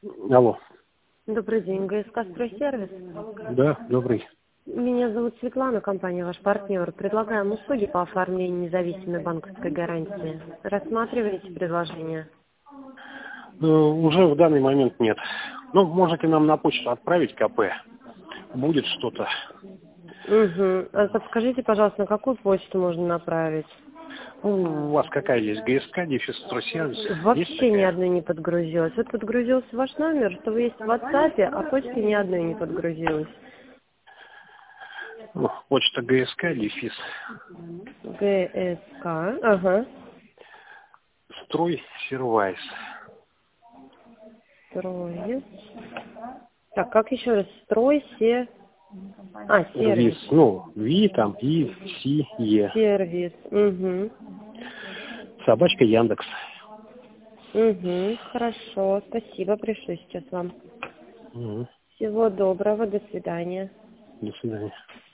Алло. Добрый день, ГСК «Стройсервис». Да, добрый. Меня зовут Светлана, компания «Ваш партнер». Предлагаем услуги по оформлению независимой банковской гарантии. Рассматриваете предложение? Уже в данный момент нет. Ну, можете нам на почту отправить КП. Будет что-то. Угу. Подскажите, пожалуйста, на какую почту можно направить? Ну, у вас какая есть? ГСК, дефис, стройсервис? Есть Вообще ни такая? одной не подгрузилась. Вот подгрузился ваш номер, что вы есть в WhatsApp, а почты ни одной не подгрузилась. Ну, почта ГСК, дефис. ГСК, ага. Стройсервис. Строй. Так, как еще раз? Сервис. Вис. Ну, Ви там, И, Си, Е. Сервис. Угу. Собачка Яндекс. Угу. Хорошо. Спасибо. Пришлю сейчас вам. Угу. Всего доброго. До свидания. До свидания.